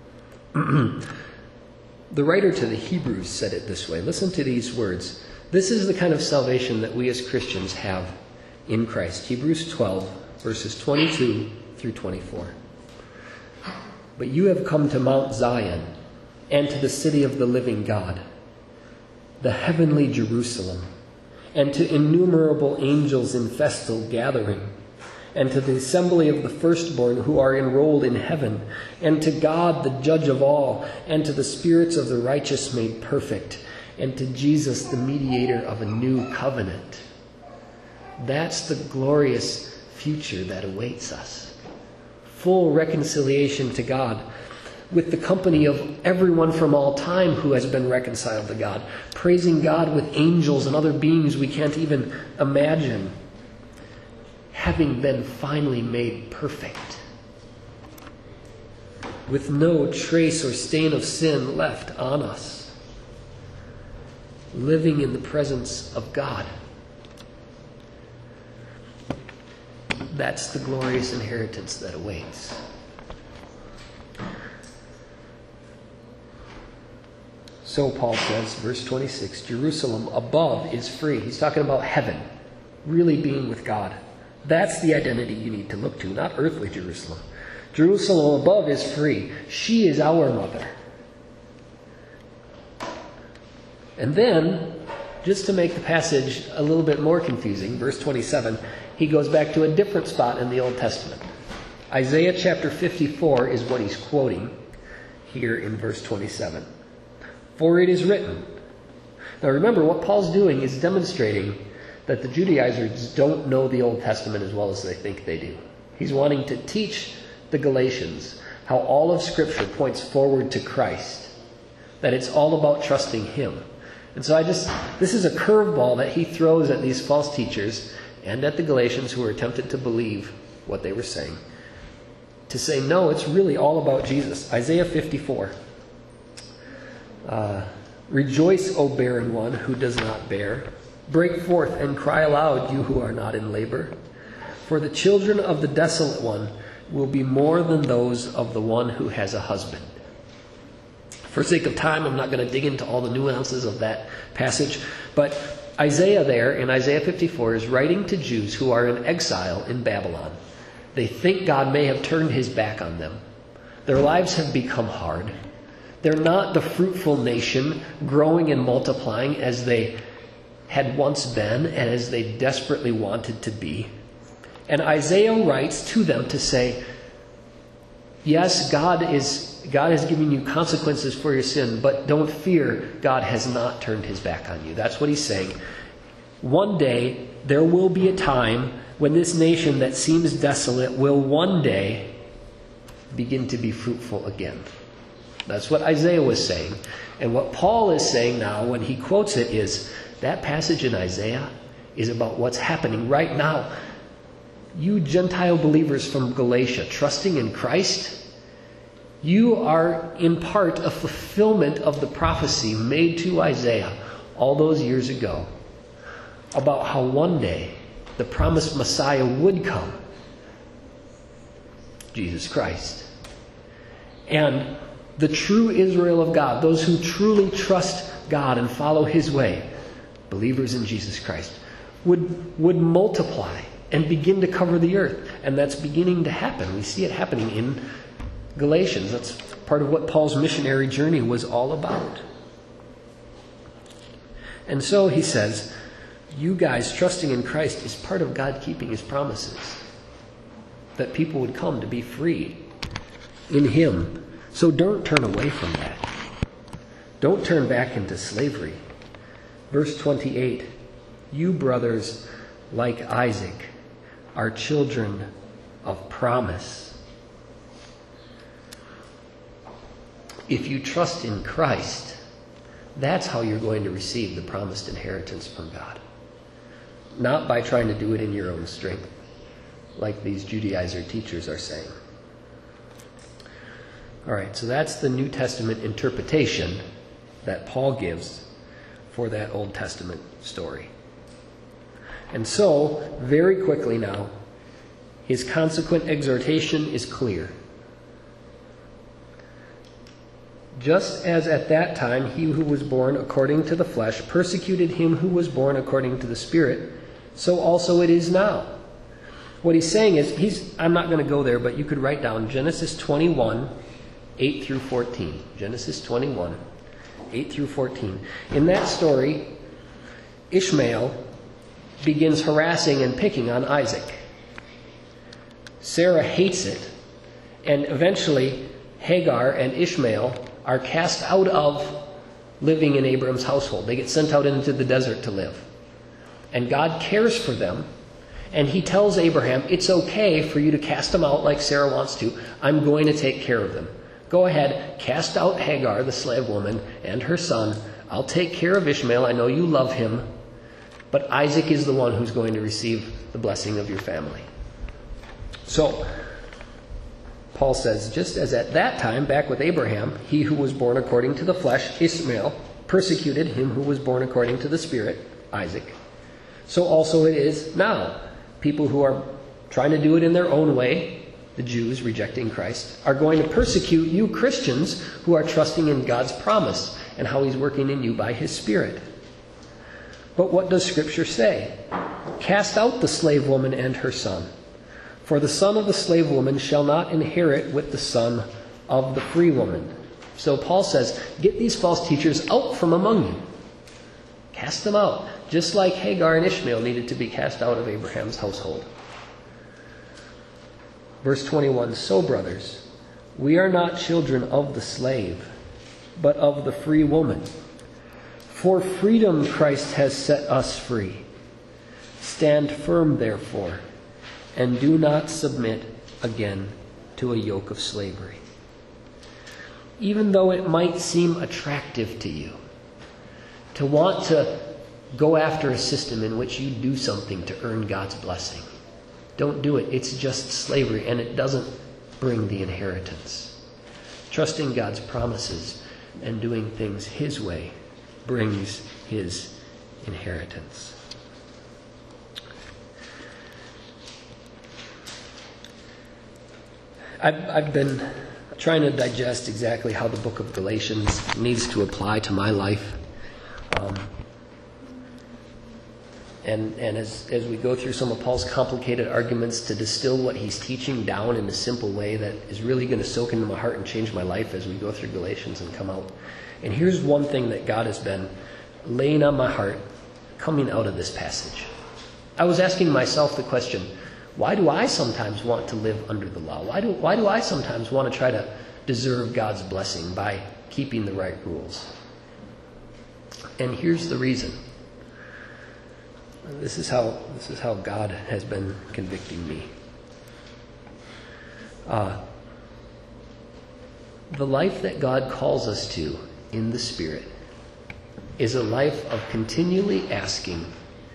The writer to the Hebrews said it this way. Listen to these words. This is the kind of salvation that we as Christians have in Christ. Hebrews twelve, verses twenty-two through twenty-four. But you have come to Mount Zion and to the city of the living God, the heavenly Jerusalem, and to innumerable angels in festal gathering, and to the assembly of the firstborn who are enrolled in heaven, and to God, the judge of all, and to the spirits of the righteous made perfect, and to Jesus, the mediator of a new covenant. That's the glorious future that awaits us. Full reconciliation to God, with the company of everyone from all time who has been reconciled to God, praising God with angels and other beings we can't even imagine, having been finally made perfect, with no trace or stain of sin left on us, living in the presence of God. That's the glorious inheritance that awaits. So Paul says, verse twenty-six, Jerusalem above is free. He's talking about heaven, really being with God. That's the identity you need to look to, not earthly Jerusalem. Jerusalem above is free. She is our mother. And then, just to make the passage a little bit more confusing, verse twenty-seven, he goes back to a different spot in the Old Testament. Isaiah chapter fifty-four is what he's quoting here in verse twenty-seven. For it is written. Now remember, what Paul's doing is demonstrating that the Judaizers don't know the Old Testament as well as they think they do. He's wanting to teach the Galatians how all of Scripture points forward to Christ, that it's all about trusting him. And so I just, this is a curveball that he throws at these false teachers and at the Galatians who were tempted to believe what they were saying, to say, no, it's really all about Jesus. Isaiah fifty-four. Uh, Rejoice, O barren one who does not bear. Break forth and cry aloud, you who are not in labor. For the children of the desolate one will be more than those of the one who has a husband. For sake of time, I'm not going to dig into all the nuances of that passage, but Isaiah there in Isaiah fifty-four is writing to Jews who are in exile in Babylon. They think God may have turned his back on them. Their lives have become hard. They're not the fruitful nation growing and multiplying as they had once been and as they desperately wanted to be. And Isaiah writes to them to say, Yes, God is God is giving you consequences for your sin, but don't fear, God has not turned his back on you. That's what he's saying. One day, there will be a time when this nation that seems desolate will one day begin to be fruitful again. That's what Isaiah was saying. And what Paul is saying now when he quotes it is, that passage in Isaiah is about what's happening right now. You Gentile believers from Galatia, trusting in Christ, you are in part a fulfillment of the prophecy made to Isaiah all those years ago about how one day the promised Messiah would come, Jesus Christ. And the true Israel of God, those who truly trust God and follow his way, believers in Jesus Christ, would, would multiply and begin to cover the earth. And that's beginning to happen. We see it happening in Galatians. That's part of what Paul's missionary journey was all about. And so he says, you guys trusting in Christ is part of God keeping his promises. That people would come to be free in him. So don't turn away from that. Don't turn back into slavery. Verse twenty-eight, you brothers, like Isaac, are children of promise. If you trust in Christ, that's how you're going to receive the promised inheritance from God. Not by trying to do it in your own strength, like these Judaizer teachers are saying. All right, so that's the New Testament interpretation that Paul gives for that Old Testament story. And so, very quickly now, his consequent exhortation is clear. Just as at that time he who was born according to the flesh persecuted him who was born according to the Spirit, so also it is now. What he's saying is, he's I'm not going to go there, but you could write down Genesis twenty-one, eight through fourteen. Genesis twenty-one, eight through fourteen. In that story, Ishmael begins harassing and picking on Isaac. Sarah hates it, and eventually Hagar and Ishmael are cast out of living in Abraham's household. They get sent out into the desert to live. And God cares for them, and he tells Abraham, it's okay for you to cast them out like Sarah wants to. I'm going to take care of them. Go ahead, cast out Hagar, the slave woman, and her son. I'll take care of Ishmael. I know you love him. But Isaac is the one who's going to receive the blessing of your family. So, Paul says, just as at that time, back with Abraham, he who was born according to the flesh, Ishmael, persecuted him who was born according to the Spirit, Isaac. So also it is now. People who are trying to do it in their own way, the Jews rejecting Christ, are going to persecute you Christians who are trusting in God's promise and how he's working in you by his Spirit. But what does Scripture say? Cast out the slave woman and her son. For the son of the slave woman shall not inherit with the son of the free woman. So Paul says, get these false teachers out from among you. Cast them out, just like Hagar and Ishmael needed to be cast out of Abraham's household. Verse twenty-one, so brothers, we are not children of the slave, but of the free woman. For freedom Christ has set us free. Stand firm, therefore, and do not submit again to a yoke of slavery. Even though it might seem attractive to you to want to go after a system in which you do something to earn God's blessing, don't do it. It's just slavery, and it doesn't bring the inheritance. Trusting God's promises and doing things his way brings his inheritance. I've, I've been trying to digest exactly how the book of Galatians needs to apply to my life. Um, and and as, as we go through some of Paul's complicated arguments to distill what he's teaching down in a simple way that is really going to soak into my heart and change my life as we go through Galatians and come out. And here's one thing that God has been laying on my heart coming out of this passage. I was asking myself the question, Why do I sometimes want to live under the law? Why do, why do I sometimes want to try to deserve God's blessing by keeping the right rules? And here's the reason. This is how, this is how God has been convicting me. Uh, the life that God calls us to in the Spirit is a life of continually asking,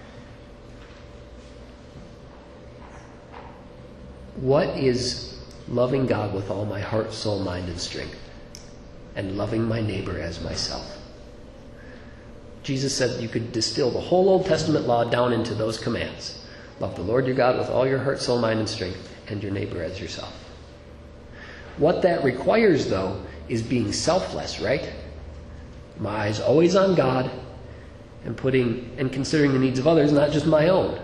what is loving God with all my heart, soul, mind, and strength, and loving my neighbor as myself? Jesus said you could distill the whole Old Testament law down into those commands. Love the Lord your God with all your heart, soul, mind, and strength, and your neighbor as yourself. What that requires, though, is being selfless, right? My eyes always on God and putting and considering the needs of others, not just my own.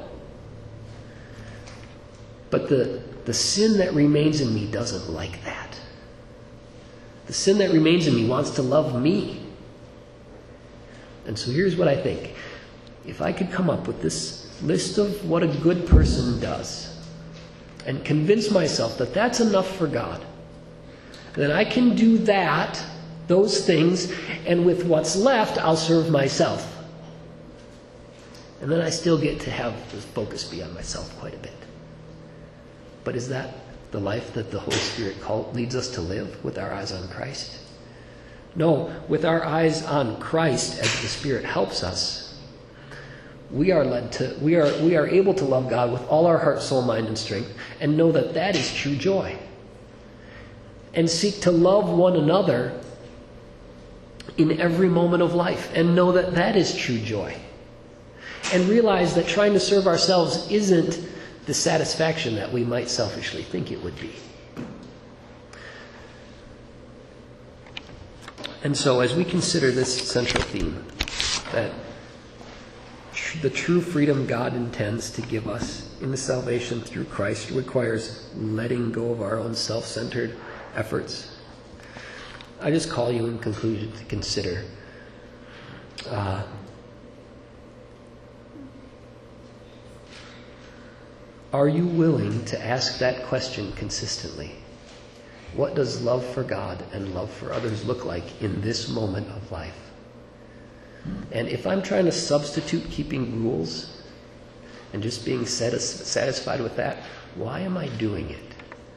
But the, the sin that remains in me doesn't like that. The sin that remains in me wants to love me. And so here's what I think. If I could come up with this list of what a good person does and convince myself that that's enough for God, then I can do that, those things, and with what's left, I'll serve myself. And then I still get to have the focus be on myself quite a bit. But is that the life that the Holy Spirit call, leads us to live, with our eyes on Christ? No, with our eyes on Christ as the Spirit helps us, we are led to, we are, we are able to love God with all our heart, soul, mind, and strength, and know that that is true joy. And seek to love one another in every moment of life, and know that that is true joy. And realize that trying to serve ourselves isn't the satisfaction that we might selfishly think it would be. And so as we consider this central theme, that tr- the true freedom God intends to give us in the salvation through Christ requires letting go of our own self-centered efforts, I just call you in conclusion to consider uh, are you willing to ask that question consistently? What does love for God and love for others look like in this moment of life? And if I'm trying to substitute keeping rules and just being satis- satisfied with that, why am I doing it?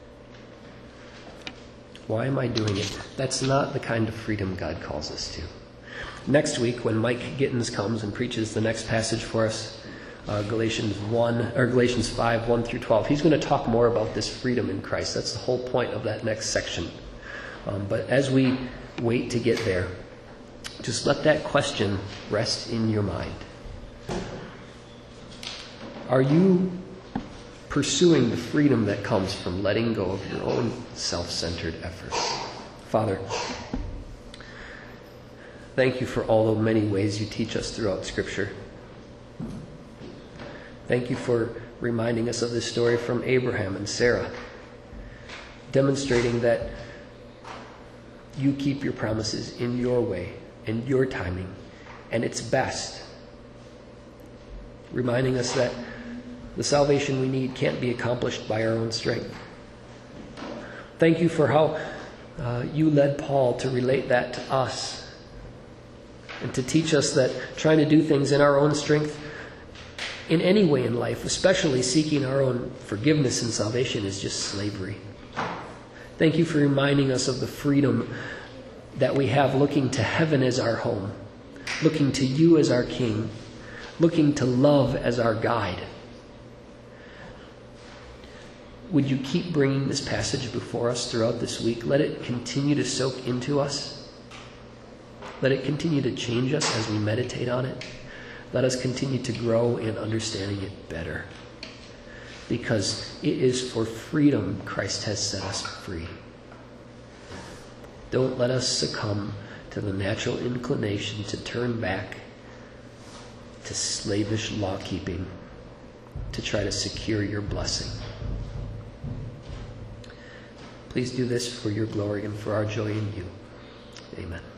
Why am I doing it? That's not the kind of freedom God calls us to. Next week, when Mike Gittins comes and preaches the next passage for us, uh, Galatians one or Galatians five, one through twelve, he's going to talk more about this freedom in Christ. That's the whole point of that next section. Um, but as we wait to get there, just let that question rest in your mind. Are you pursuing the freedom that comes from letting go of your own self-centered efforts? Father, thank you for all the many ways you teach us throughout Scripture. Thank you for reminding us of this story from Abraham and Sarah, demonstrating that you keep your promises in your way, in your timing, and it's best. Reminding us that the salvation we need can't be accomplished by our own strength. Thank you for how uh, you led Paul to relate that to us and to teach us that trying to do things in our own strength in any way in life, especially seeking our own forgiveness and salvation, is just slavery. Thank you for reminding us of the freedom that we have looking to heaven as our home, looking to you as our King, looking to love as our guide. Would you keep bringing this passage before us throughout this week? Let it continue to soak into us. Let it continue to change us as we meditate on it. Let us continue to grow in understanding it better. Because it is for freedom Christ has set us free. Don't let us succumb to the natural inclination to turn back to slavish law-keeping to try to secure your blessing. Please do this for your glory and for our joy in you. Amen.